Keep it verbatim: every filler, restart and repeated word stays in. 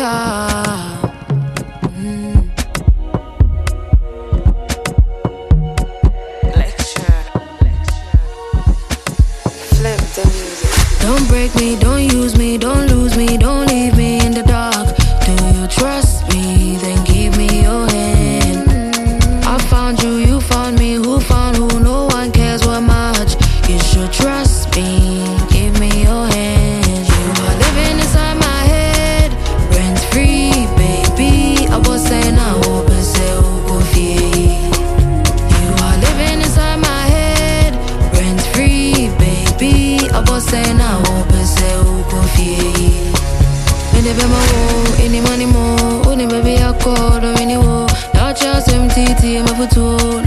yeah. Don't break me, don't use me, don't lose me, don't leave me in the dark. Do you trust me? Then give me your hand. I found you, you found me, who found who? No one cares what much. You should trust me, give me your hand. You are living inside my head, rent free, baby. I was saying I hope and say who go feel. You are living inside my head, rent free, baby. I was saying I hope and say who go feel. When they be my wo, any money more, only baby I call, don't any wo. Now just M T T, my photo.